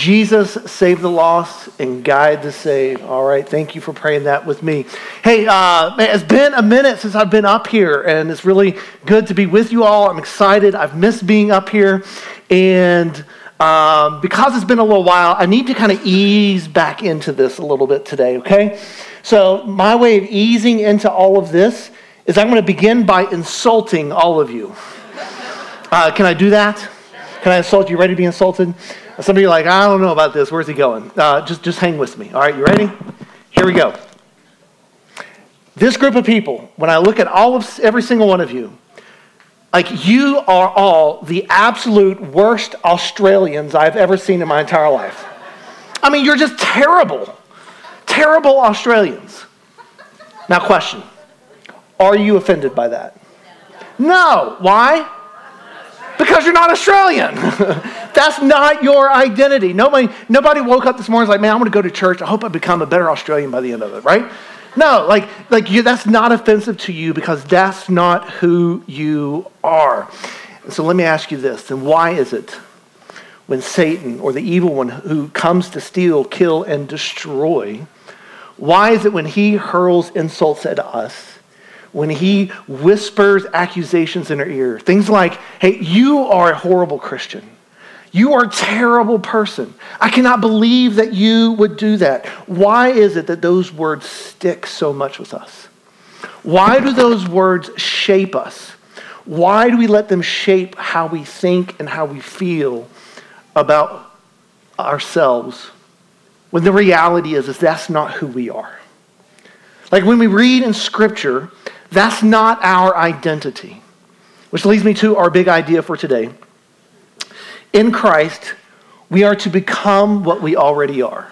Jesus save the lost and guide the saved. All right, thank you for praying that with me. Hey, it's been a minute since I've been up here, and it's really good to be with you all. I'm excited. I've missed being up here, and because it's been a little while, I need to kind of ease back into this a little bit today, okay? So my way of easing into all of this is I'm going to begin by insulting all of you. Can I do that? Can I insult you? Ready to be insulted? Some of you are like, I don't know about this. Where's he going? Just hang with me. All right, you ready? Here we go. This group of people, when I look at every single one of you, like you are all the absolute worst Australians I've ever seen in my entire life. I mean, you're just terrible. Terrible Australians. Now question, are you offended by that? No. Why? Because you're not Australian. That's not your identity. Nobody woke up this morning and was like, man, I'm going to go to church. I hope I become a better Australian by the end of it, right? No, that's not offensive to you because that's not who you are. And so let me ask you this, then why is it when Satan or the evil one who comes to steal, kill, and destroy, why is it when he hurls insults at us, when he whispers accusations in our ear, things like, hey, you are a horrible Christian. You are a terrible person. I cannot believe that you would do that. Why is it that those words stick so much with us? Why do those words shape us? Why do we let them shape how we think and how we feel about ourselves when the reality is that's not who we are? Like when we read in Scripture, that's not our identity. Which leads me to our big idea for today. In Christ, we are to become what we already are.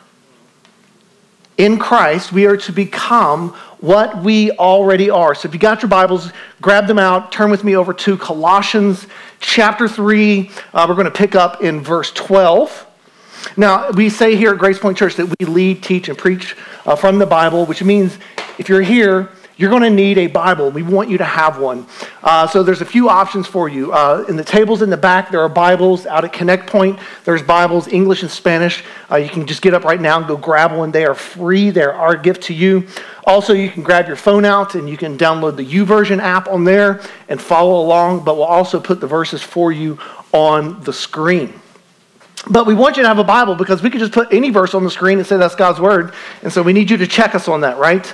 In Christ, we are to become what we already are. So if you got your Bibles, grab them out. Turn with me over to Colossians chapter 3. We're going to pick up in verse 12. Now, we say here at Grace Point Church that we lead, teach, and preach from the Bible, which means if you're here, you're going to need a Bible. We want you to have one. So there's a few options for you. In the tables in the back, there are Bibles. Out at Connect Point, there's Bibles, English and Spanish. You can just get up right now and go grab one. They are free. They're our gift to you. Also, you can grab your phone out and you can download the YouVersion app on there and follow along, but we'll also put the verses for you on the screen. But we want you to have a Bible because we could just put any verse on the screen and say that's God's word. And so we need you to check us on that, right?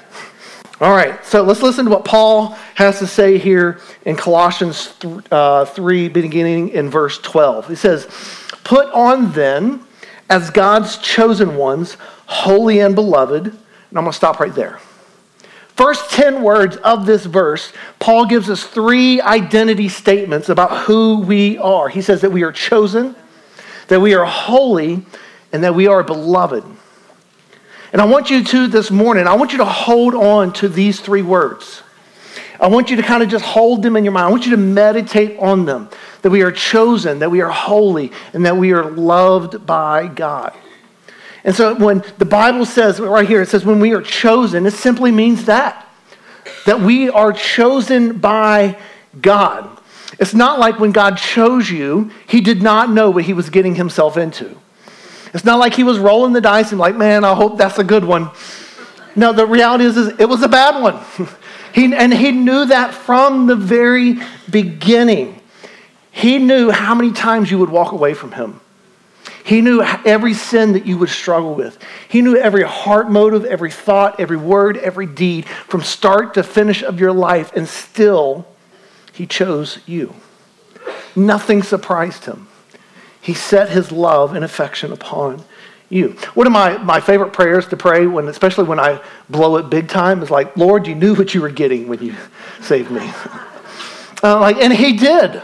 All right, so let's listen to what Paul has to say here in Colossians 3, beginning in verse 12. He says, "Put on then, as God's chosen ones, holy and beloved." And I'm going to stop right there. First 10 words of this verse, Paul gives us 3 identity statements about who we are. He says that we are chosen, that we are holy, and that we are beloved. And I want you to, this morning, I want you to hold on to these 3 words. I want you to kind of just hold them in your mind. I want you to meditate on them, that we are chosen, that we are holy, and that we are loved by God. And so when the Bible says, right here, it says when we are chosen, it simply means that we are chosen by God. It's not like when God chose you, he did not know what he was getting himself into. It's not like he was rolling the dice and like, man, I hope that's a good one. No, the reality is it was a bad one. He knew that from the very beginning. He knew how many times you would walk away from him. He knew every sin that you would struggle with. He knew every heart motive, every thought, every word, every deed from start to finish of your life, and still he chose you. Nothing surprised him. He set his love and affection upon you. One of my favorite prayers to pray, especially when I blow it big time, is like, Lord, you knew what you were getting when you saved me. And he did.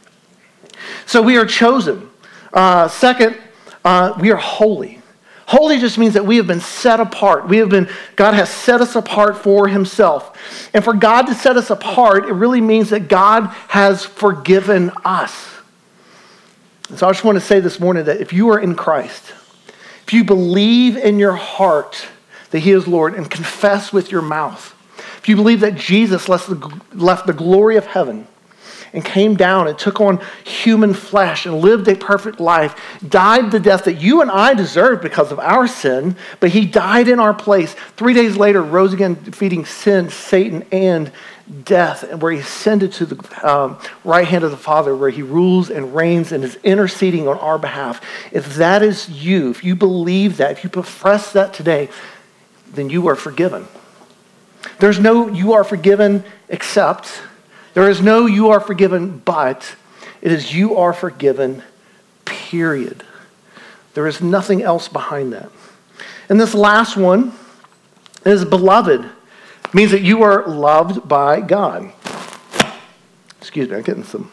So we are chosen. Second, we are holy. Holy just means that we have been set apart. God has set us apart for himself. And for God to set us apart, it really means that God has forgiven us. And so I just want to say this morning that if you are in Christ, if you believe in your heart that he is Lord and confess with your mouth, if you believe that Jesus left the glory of heaven and came down and took on human flesh and lived a perfect life, died the death that you and I deserved because of our sin, but he died in our place. 3 days later, rose again, defeating sin, Satan, and death, and where he ascended to the right hand of the Father, where he rules and reigns and is interceding on our behalf. If that is you, if you believe that, if you profess that today, then you are forgiven. There's no you are forgiven except. There is no you are forgiven but. It is you are forgiven, period. There is nothing else behind that. And this last one is beloved. It means that you are loved by God. Excuse me, I'm getting some.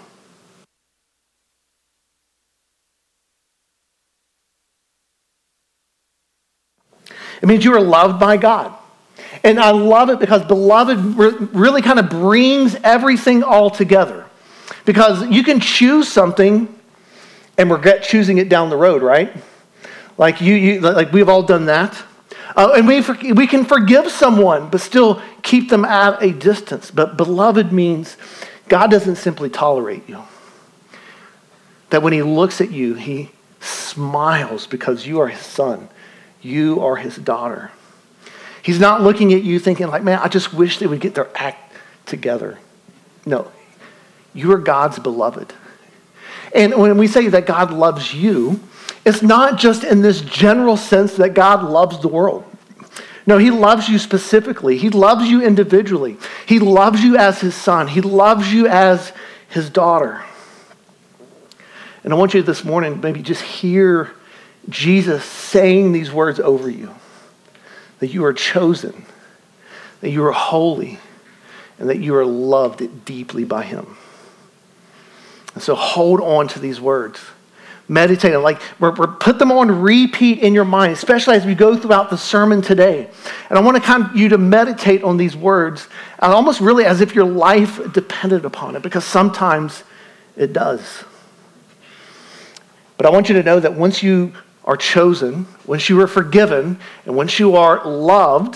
It means you are loved by God. And I love it because beloved really kind of brings everything all together. Because you can choose something and regret choosing it down the road, right? Like like we've all done that. And we can forgive someone, but still keep them at a distance. But beloved means God doesn't simply tolerate you. That when he looks at you, he smiles because you are his son. You are his daughter. He's not looking at you thinking like, man, I just wish they would get their act together. No, you are God's beloved. And when we say that God loves you, it's not just in this general sense that God loves the world. No, he loves you specifically. He loves you individually. He loves you as his son. He loves you as his daughter. And I want you this morning maybe just hear Jesus saying these words over you. That you are chosen, that you are holy, and that you are loved deeply by him. And so hold on to these words. Meditate on, put them on repeat in your mind, especially as we go throughout the sermon today. And I want you to meditate on these words, and almost really as if your life depended upon it, because sometimes it does. But I want you to know that once you are chosen, once you are forgiven, and once you are loved,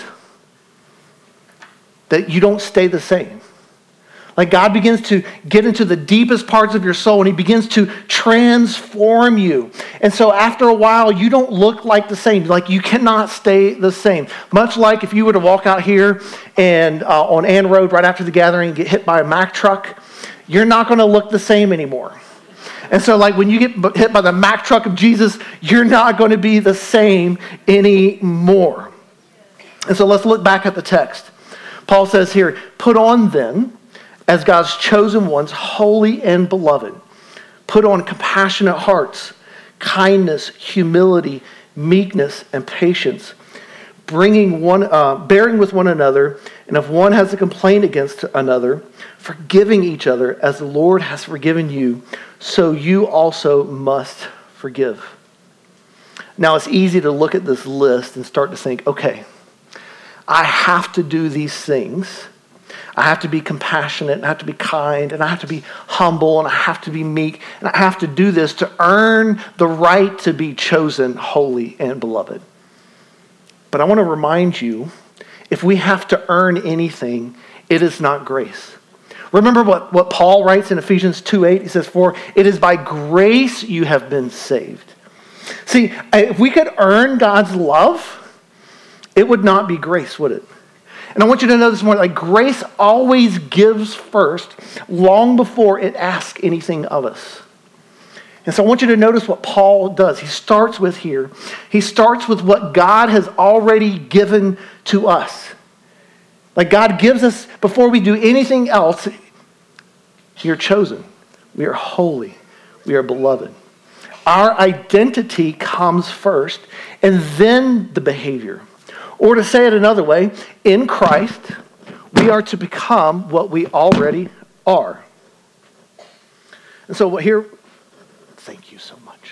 that you don't stay the same. Like God begins to get into the deepest parts of your soul and he begins to transform you. And so after a while, you don't look like the same. Like you cannot stay the same. Much like if you were to walk out here and on Ann Road right after the gathering and get hit by a Mack truck, you're not going to look the same anymore. And so like when you get hit by the Mack truck of Jesus, you're not going to be the same anymore. And so let's look back at the text. Paul says here, put on then, as God's chosen ones, holy and beloved. Put on compassionate hearts, kindness, humility, meekness, and patience, bearing with one another, and if one has a complaint against another, forgiving each other as the Lord has forgiven you, so you also must forgive. Now, it's easy to look at this list and start to think, okay, I have to do these things. I have to be compassionate, and I have to be kind, and I have to be humble, and I have to be meek, and I have to do this to earn the right to be chosen holy and beloved. But I want to remind you, if we have to earn anything, it is not grace. Remember what Paul writes in Ephesians 2:8? He says, for it is by grace you have been saved. See, if we could earn God's love, it would not be grace, would it? And I want you to know this morning, like grace always gives first, long before it asks anything of us. And so I want you to notice what Paul does. He starts with what God has already given to us. Like God gives us, before we do anything else, we are chosen. We are holy. We are beloved. Our identity comes first, and then the behavior. Or to say it another way, in Christ, we are to become what we already are. And so here, thank you so much.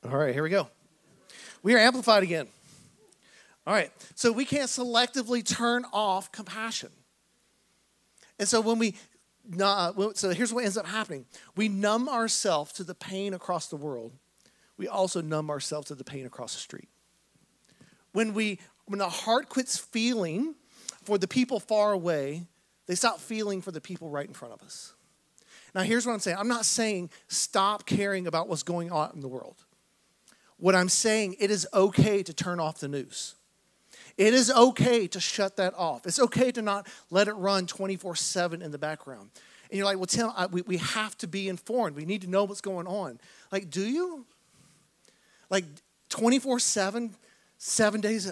All right, here we go. We are amplified again. All right, so we can't selectively turn off compassion. And so so here's what ends up happening. We numb ourselves to the pain across the world. We also numb ourselves to the pain across the street. When the heart quits feeling for the people far away, they stop feeling for the people right in front of us. Now, here's what I'm saying. I'm not saying stop caring about what's going on in the world. What I'm saying, it is okay to turn off the news. It is okay to shut that off. It's okay to not let it run 24/7 in the background. And you're like, well, Tim, we have to be informed. We need to know what's going on. Like, do you? Like 24/7, 7 days,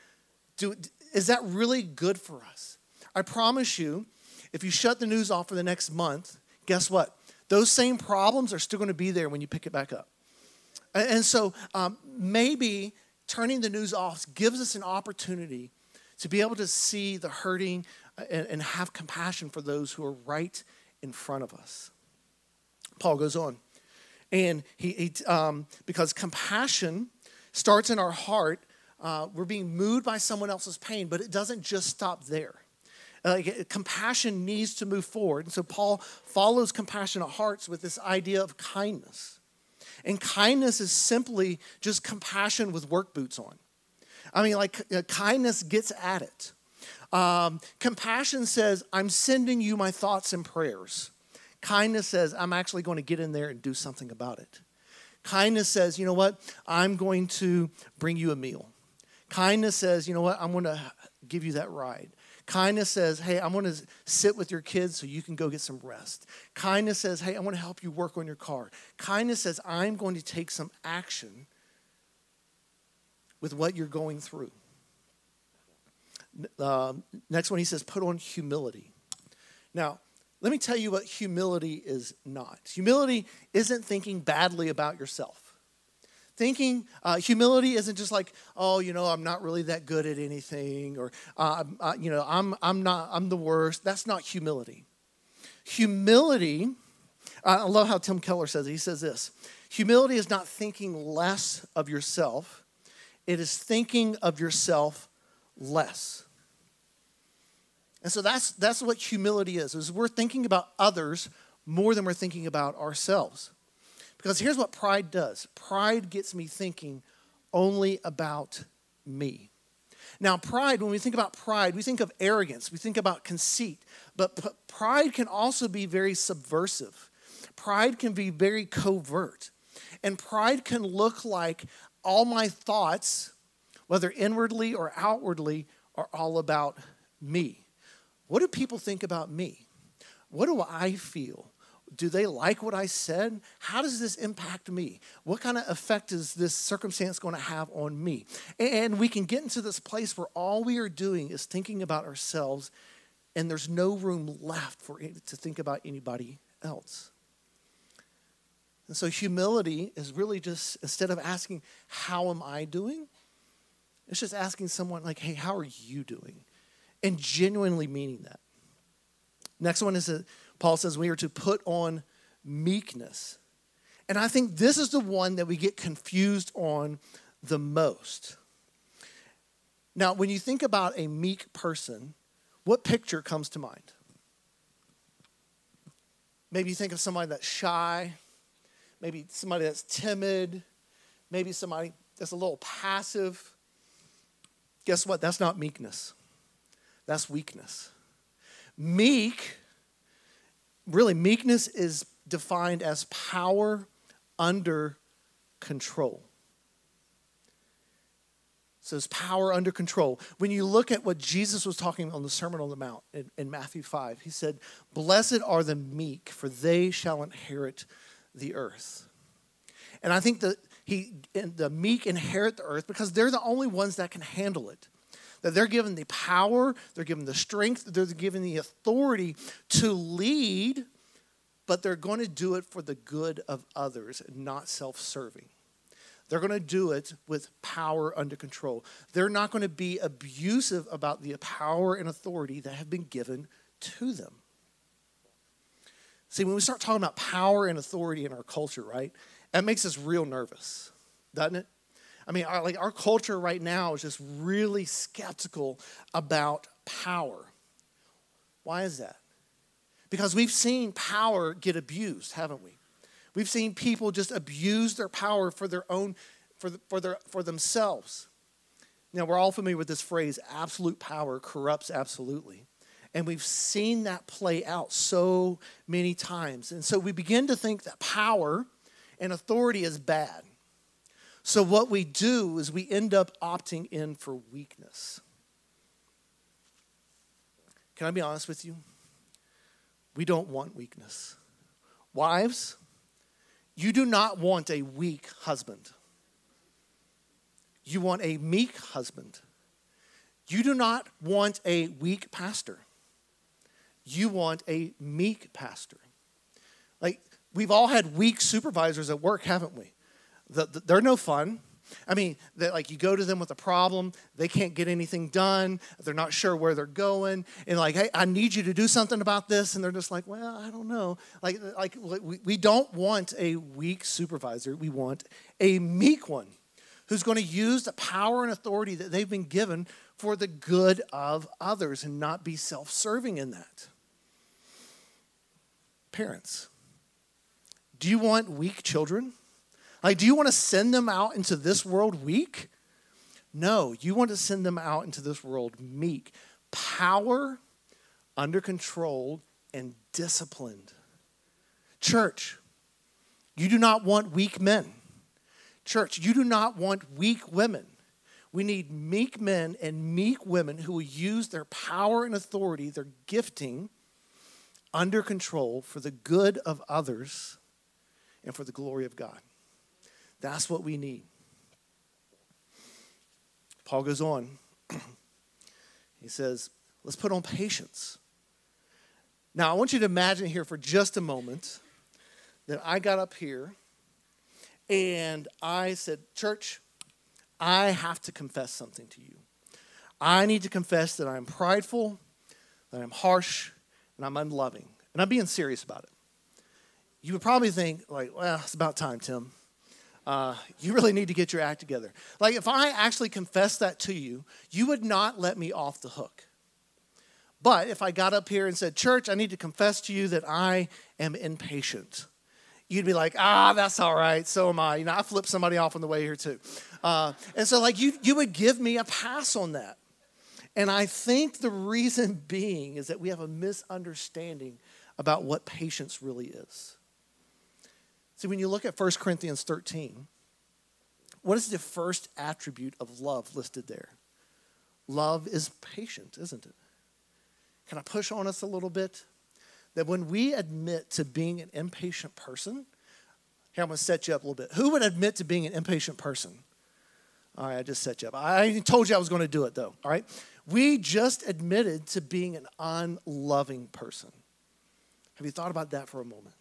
is that really good for us? I promise you, if you shut the news off for the next month, guess what? Those same problems are still going to be there when you pick it back up. And so maybe turning the news off gives us an opportunity to be able to see the hurting and have compassion for those who are right in front of us. Paul goes on. And because compassion starts in our heart, we're being moved by someone else's pain, but it doesn't just stop there. Compassion needs to move forward. And so Paul follows compassionate hearts with this idea of kindness. And kindness is simply just compassion with work boots on. I mean, kindness gets at it. Compassion says, I'm sending you my thoughts and prayers. Kindness says, I'm actually going to get in there and do something about it. Kindness says, you know what? I'm going to bring you a meal. Kindness says, you know what? I'm going to give you that ride. Kindness says, hey, I'm going to sit with your kids so you can go get some rest. Kindness says, hey, I want to help you work on your car. Kindness says, I'm going to take some action with what you're going through. Next one, he says, put on humility. Now, let me tell you what humility is not. Humility isn't thinking badly about yourself. Humility isn't just like, oh, I'm not really that good at anything, or I'm the worst. That's not humility. Humility, I love how Tim Keller says it. He says this: humility is not thinking less of yourself. It is thinking of yourself less. And so that's what humility is we're thinking about others more than we're thinking about ourselves. Because here's what pride does. Pride gets me thinking only about me. Now, pride, when we think about pride, we think of arrogance. We think about conceit. But pride can also be very subversive. Pride can be very covert. And pride can look like all my thoughts, whether inwardly or outwardly, are all about me. What do people think about me? What do I feel? Do they like what I said? How does this impact me? What kind of effect is this circumstance going to have on me? And we can get into this place where all we are doing is thinking about ourselves, and there's no room left to think about anybody else. And so humility is really just, instead of asking, how am I doing? It's just asking someone like, hey, how are you doing? And genuinely meaning that. Next one is that Paul says we are to put on meekness. And I think this is the one that we get confused on the most. Now, when you think about a meek person, what picture comes to mind? Maybe you think of somebody that's shy, maybe somebody that's timid, maybe somebody that's a little passive. Guess what? That's not meekness. That's weakness. Meekness is defined as power under control. So it's power under control. When you look at what Jesus was talking on the Sermon on the Mount in Matthew 5, he said, blessed are the meek, for they shall inherit the earth. And I think that the meek inherit the earth because they're the only ones that can handle it. That they're given the power, they're given the strength, they're given the authority to lead, but they're going to do it for the good of others and not self-serving. They're going to do it with power under control. They're not going to be abusive about the power and authority that have been given to them. See, when we start talking about power and authority in our culture, right, that makes us real nervous. doesn't it? I mean, our culture right now is just really skeptical about power. Why is that? Because we've seen power get abused, haven't we? We've seen people just abuse their power for their own, for themselves. Now, we're all familiar with this phrase, absolute power corrupts absolutely. And we've seen that play out so many times. And so we begin to think that power and authority is bad. So what we do is we end up opting in for weakness. Can I be honest with you? We don't want weakness. Wives, you do not want a weak husband. You want a meek husband. You do not want a weak pastor. You want a meek pastor. Like, we've all had weak supervisors at work, haven't we? They're no fun. I mean, like, you go to them with a problem, they can't get anything done, they're not sure where they're going, and like, hey, I need you to do something about this, and they're just like, well, I don't know. Like we don't want a weak supervisor, we want a meek one who's going to use the power and authority that they've been given for the good of others and not be self-serving in that. Parents, do you want weak children? Like, do you want to send them out into this world weak? No, you want to send them out into this world meek. Power, under control, and disciplined. Church, you do not want weak men. Church, you do not want weak women. We need meek men and meek women who will use their power and authority, their gifting, under control for the good of others and for the glory of God. That's what we need. Paul goes on. He says, let's put on patience. Now, I want you to imagine here for just a moment that I got up here and I said, church, I have to confess something to you. I need to confess that I'm prideful, that I'm harsh, and I'm unloving. And I'm being serious about it. You would probably think, like, well, it's about time, Tim. You really need to get your act together. Like, if I actually confessed that to you, you would not let me off the hook. But if I got up here and said, church, I need to confess to you that I am impatient, you'd be like, that's all right, so am I. You know, I flipped somebody off on the way here too. And so, like, you would give me a pass on that. And I think the reason being is that we have a misunderstanding about what patience really is. See, when you look at 1 Corinthians 13, what is the first attribute of love listed there? Love is patient, isn't it? Can I push on us a little bit? That when we admit to being an impatient person, here, I'm going to set you up a little bit. Who would admit to being an impatient person? All right, I just set you up. I told you I was going to do it, though. All right? We just admitted to being an unloving person. Have you thought about that for a moment?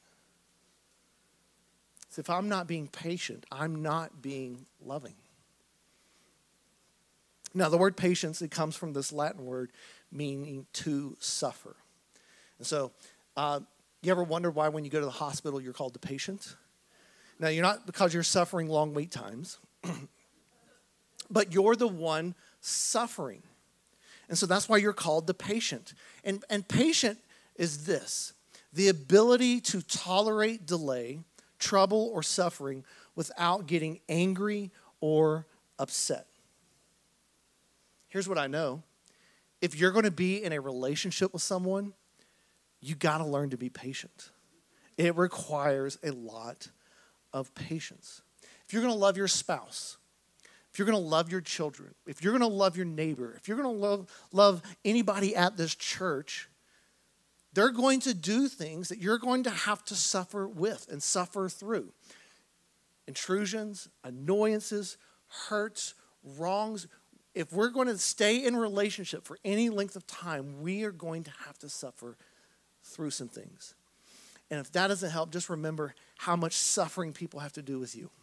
So if I'm not being patient, I'm not being loving. Now, the word patience, it comes from this Latin word meaning to suffer. And so, you ever wonder why when you go to the hospital you're called the patient? Now, you're not because you're suffering long wait times, but you're the one suffering. And so that's why you're called the patient. And patient is this, the ability to tolerate delay, trouble, or suffering without getting angry or upset. Here's what I know. If you're going to be in a relationship with someone, you got to learn to be patient. It requires a lot of patience. If you're going to love your spouse, if you're going to love your children, if you're going to love your neighbor, if you're going to love anybody at this church, they're going to do things that you're going to have to suffer with and suffer through. Intrusions, annoyances, hurts, wrongs. If we're going to stay in a relationship for any length of time, we are going to have to suffer through some things. And if that doesn't help, just remember how much suffering people have to do with you.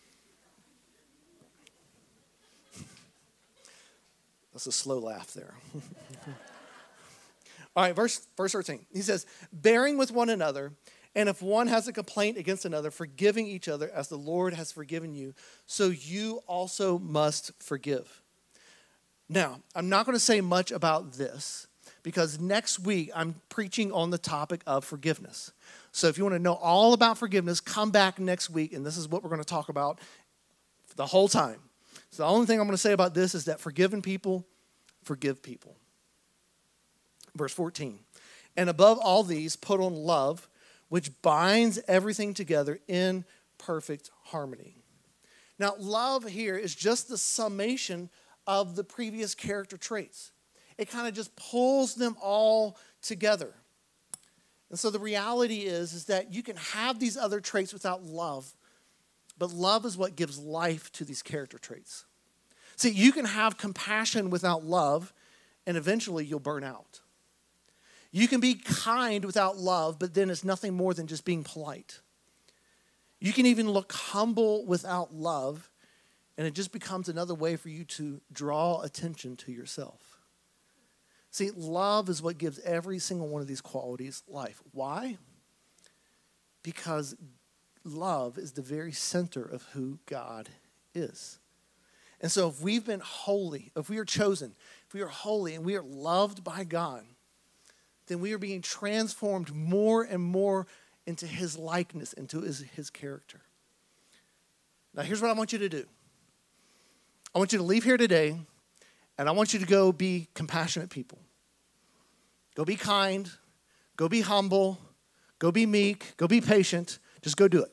That's a slow laugh there. All right, verse 13. He says, bearing with one another And if one has a complaint against another, forgiving each other as the Lord has forgiven you, so you also must forgive. Now, I'm not going to say much about this because next week I'm preaching on the topic of forgiveness. So if you want to know all about forgiveness, come back next week, and this is what we're going to talk about the whole time. So the only thing I'm going to say about this is that forgiven people forgive people. Verse 14, and above all these, put on love, which binds everything together in perfect harmony. Now, love here is just the summation of the previous character traits. It kind of just pulls them all together. And so the reality is that you can have these other traits without love, but love is what gives life to these character traits. See, you can have compassion without love, and eventually you'll burn out. You can be kind without love, but then it's nothing more than just being polite. You can even look humble without love, and it just becomes another way for you to draw attention to yourself. See, love is what gives every single one of these qualities life. Why? Because love is the very center of who God is. And so if we've been holy, if we are chosen, if we are holy and we are loved by God, then we are being transformed more and more into his likeness, into his character. Now, here's what I want you to do. I want you to leave here today, and I want you to go be compassionate people. Go be kind. Go be humble. Go be meek. Go be patient. Just go do it.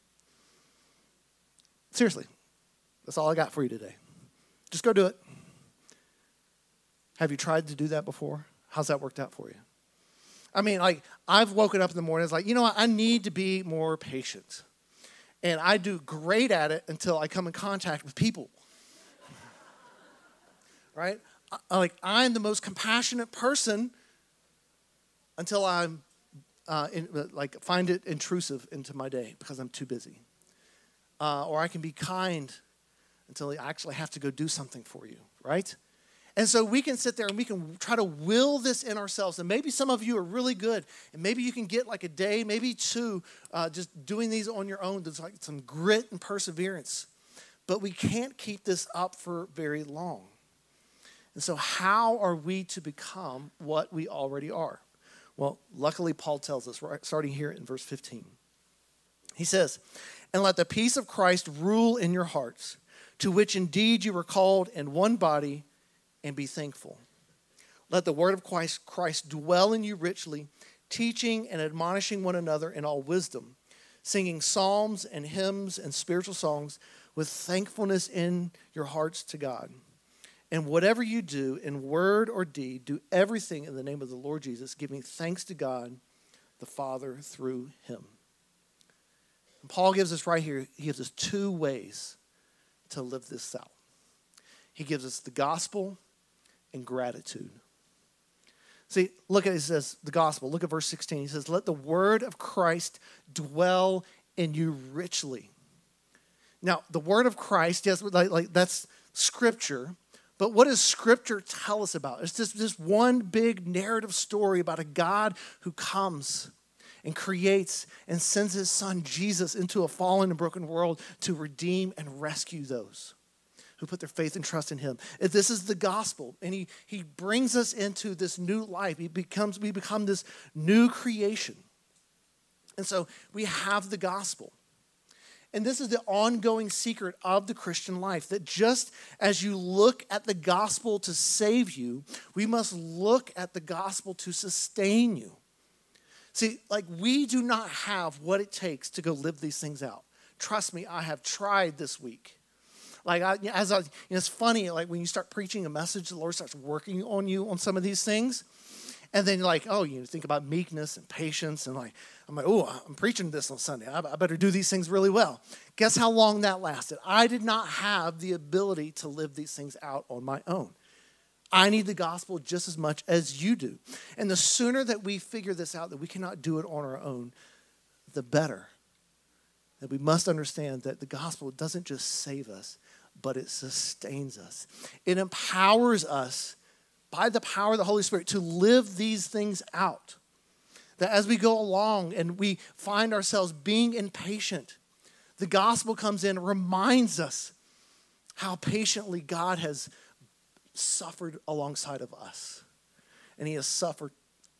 Seriously. That's all I got for you today. Just go do it. Have you tried to do that before? How's that worked out for you? I mean, like, I've woken up in the morning, it's like, you know what, I need to be more patient. And I do great at it until I come in contact with people. Right? I'm the most compassionate person until I'm find it intrusive into my day because I'm too busy. Or I can be kind until I actually have to go do something for you, right? And so we can sit there and we can try to will this in ourselves. And maybe some of you are really good. And maybe you can get like a day, maybe two, just doing these on your own. There's like some grit and perseverance. But we can't keep this up for very long. And so how are we to become what we already are? Well, luckily Paul tells us, right, starting here in verse 15. He says, and let the peace of Christ rule in your hearts, to which indeed you were called in one body, and be thankful. Let the word of Christ dwell in you richly, teaching and admonishing one another in all wisdom, singing psalms and hymns and spiritual songs with thankfulness in your hearts to God. And whatever you do in word or deed, do everything in the name of the Lord Jesus, giving thanks to God the Father through him. And Paul gives us right here, he gives us two ways to live this out. He gives us the gospel and gratitude. See, look at it, says the gospel. Look at verse 16. He says, let the word of Christ dwell in you richly. Now, the word of Christ, yes, like that's scripture. But what does scripture tell us about? It's just this one big narrative story about a God who comes and creates and sends his son Jesus into a fallen and broken world to redeem and rescue those who put their faith and trust in him. This is the gospel, and he brings us into this new life. We become this new creation. And so we have the gospel. And this is the ongoing secret of the Christian life, that just as you look at the gospel to save you, we must look at the gospel to sustain you. See, like, we do not have what it takes to go live these things out. Trust me, I have tried this week. It's funny, like when you start preaching a message, the Lord starts working on you on some of these things. And then you think about meekness and patience. And I'm preaching this on Sunday. I better do these things really well. Guess how long that lasted? I did not have the ability to live these things out on my own. I need the gospel just as much as you do. And the sooner that we figure this out, that we cannot do it on our own, the better. That we must understand that the gospel doesn't just save us, but it sustains us. It empowers us by the power of the Holy Spirit to live these things out. That as we go along and we find ourselves being impatient, the gospel comes in and reminds us how patiently God has suffered alongside of us. And he has suffered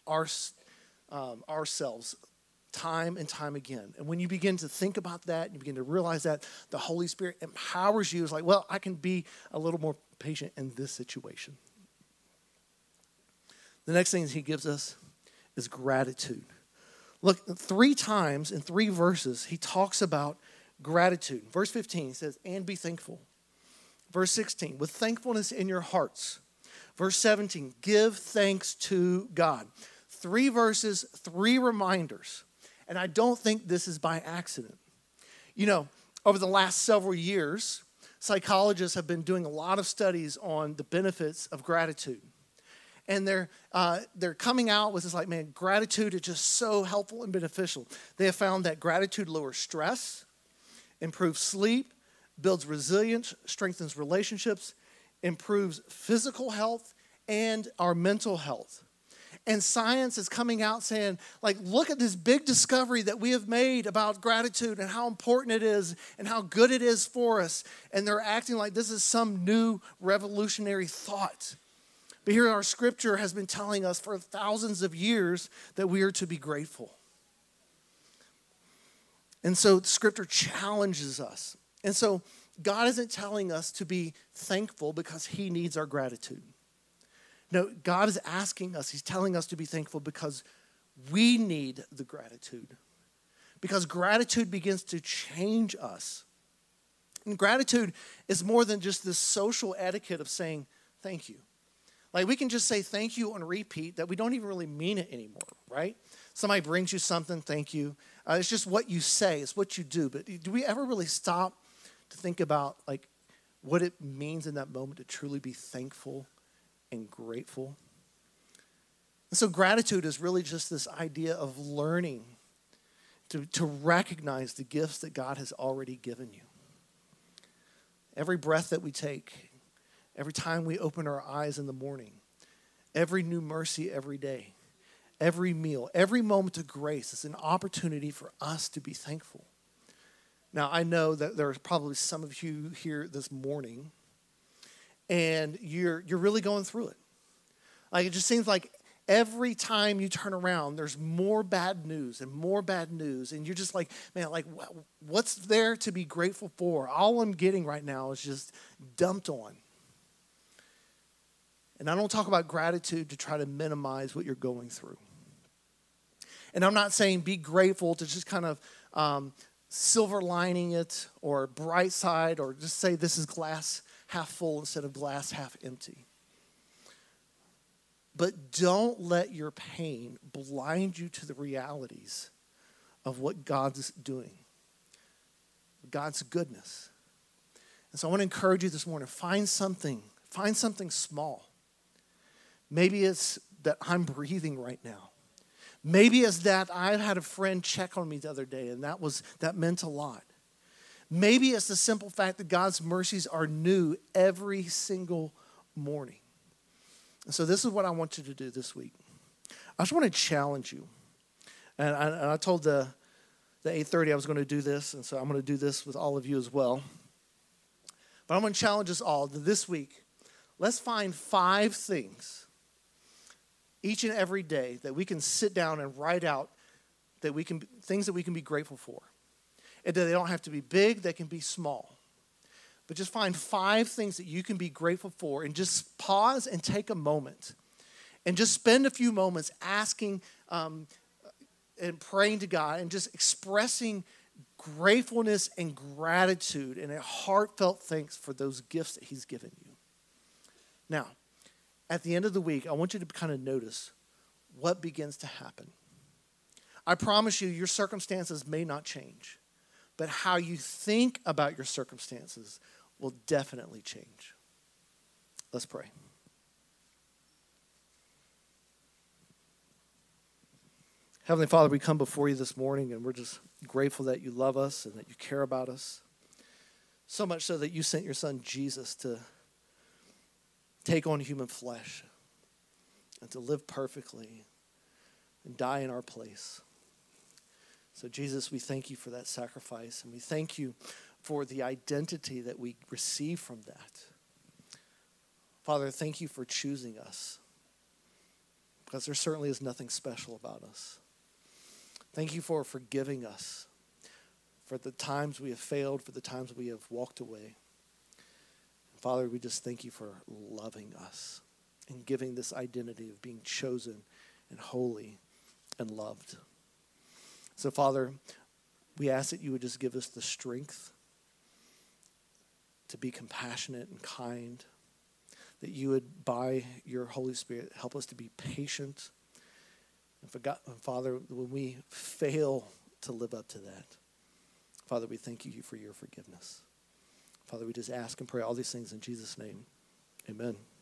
ourselves time and time again. And when you begin to think about that, you begin to realize that the Holy Spirit empowers you. It's like, well, I can be a little more patient in this situation. The next thing he gives us is gratitude. Look, 3 times in 3 verses, he talks about gratitude. Verse 15, he says, and be thankful. Verse 16, with thankfulness in your hearts. Verse 17, give thanks to God. 3 verses, 3 reminders. And I don't think this is by accident. You know, over the last several years, psychologists have been doing a lot of studies on the benefits of gratitude. And they're coming out with this like, man, gratitude is just so helpful and beneficial. They have found that gratitude lowers stress, improves sleep, builds resilience, strengthens relationships, improves physical health and our mental health. And science is coming out saying, like, look at this big discovery that we have made about gratitude and how important it is and how good it is for us. And they're acting like this is some new revolutionary thought. But here our scripture has been telling us for thousands of years that we are to be grateful. And so scripture challenges us. And so God isn't telling us to be thankful because he needs our gratitude. No, God is asking us, he's telling us to be thankful because we need the gratitude. Because gratitude begins to change us. And gratitude is more than just this social etiquette of saying thank you. Like we can just say thank you on repeat that we don't even really mean it anymore, right? Somebody brings you something, thank you. It's just what you say, it's what you do. But do we ever really stop to think about like what it means in that moment to truly be thankful and grateful? And so gratitude is really just this idea of learning to recognize the gifts that God has already given you. Every breath that we take, every time we open our eyes in the morning, every new mercy every day, every meal, every moment of grace is an opportunity for us to be thankful. Now, I know that there are probably some of you here this morning, and you're really going through it. Like it just seems like every time you turn around, there's more bad news, and you're just like, man, like what's there to be grateful for? All I'm getting right now is just dumped on. And I don't talk about gratitude to try to minimize what you're going through. And I'm not saying be grateful to just kind of silver lining it or bright side or just say this is glass half full instead of glass half empty. But don't let your pain blind you to the realities of what God's doing, God's goodness. And so I want to encourage you this morning, find something small. Maybe it's that I'm breathing right now. Maybe it's that I had a friend check on me the other day, and that meant a lot. Maybe it's the simple fact that God's mercies are new every single morning. And so this is what I want you to do this week. I just want to challenge you. And I told the 8:30 I was going to do this, and so I'm going to do this with all of you as well. But I'm going to challenge us all that this week, let's find 5 things each and every day that we can sit down and write out things that we can be grateful for. And they don't have to be big, they can be small. But just find 5 things that you can be grateful for and just pause and take a moment. And just spend a few moments asking and praying to God and just expressing gratefulness and gratitude and a heartfelt thanks for those gifts that he's given you. Now, at the end of the week, I want you to kind of notice what begins to happen. I promise you, your circumstances may not change, but how you think about your circumstances will definitely change. Let's pray. Heavenly Father, we come before you this morning, and we're just grateful that you love us and that you care about us. So much so that you sent your son Jesus to take on human flesh and to live perfectly and die in our place. So Jesus, we thank you for that sacrifice, and we thank you for the identity that we receive from that. Father, thank you for choosing us, because there certainly is nothing special about us. Thank you for forgiving us for the times we have failed, for the times we have walked away. Father, we just thank you for loving us and giving this identity of being chosen and holy and loved. So, Father, we ask that you would just give us the strength to be compassionate and kind, that you would, by your Holy Spirit, help us to be patient. And Father, when we fail to live up to that, Father, we thank you for your forgiveness. Father, we just ask and pray all these things in Jesus' name. Amen.